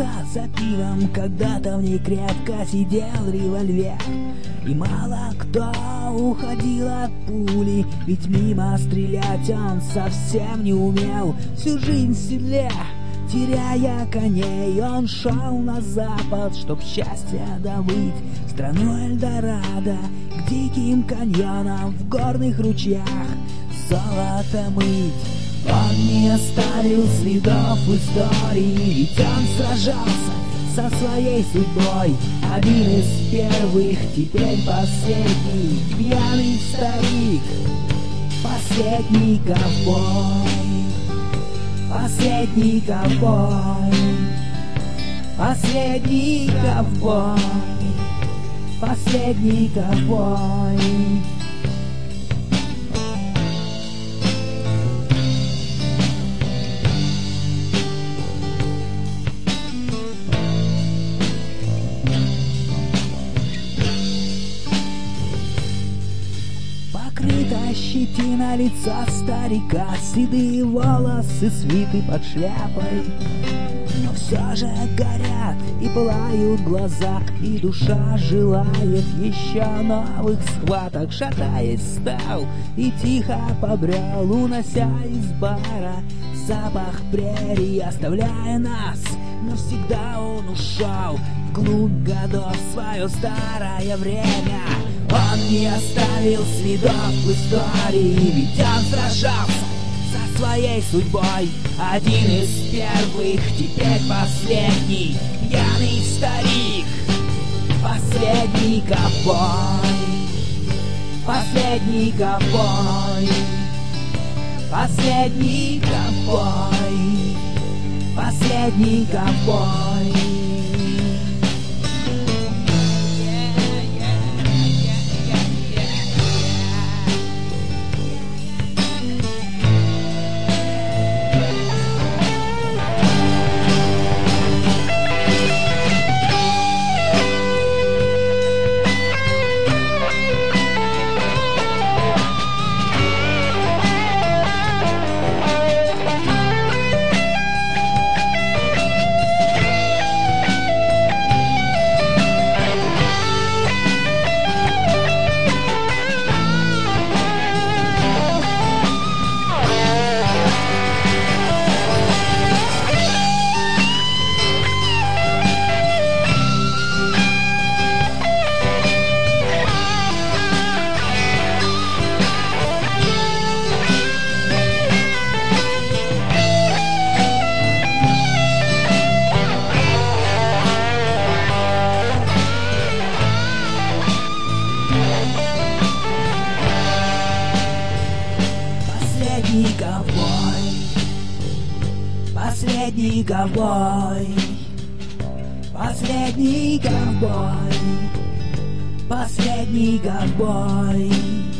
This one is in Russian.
Тусовался за пивом, когда-то в ней крепко сидел револьвер. И мало кто уходил от пули, ведь мимо стрелять он совсем не умел. Всю жизнь в седле, теряя коней, он шел на запад, чтоб счастье добыть. Страну Эльдорадо, к диким каньонам, в горных ручьях золото мыть. Он не оставил следов в истории, ведь он сражался со своей судьбой. Один из первых, теперь последний, пьяный старик, последний ковбой, последний ковбой, последний ковбой, последний ковбой. Покрыта щетина лица старика, седые волосы свиты под шляпой. Но все же горят и пылают глаза, и душа желает еще новых схваток. Шатаясь, встал и тихо побрел, унося из бара запах прерий, оставляя нас. Навсегда он ушел вглубь годов, в свое старое время. Он не оставил следов в истории, ведь он сражался со своей судьбой. Один из первых, теперь последний, пьяный старик, последний ковбой, последний ковбой, последний ковбой, последний ковбой. Последний ковбой, последний ковбой, последний ковбой, последний ковбой.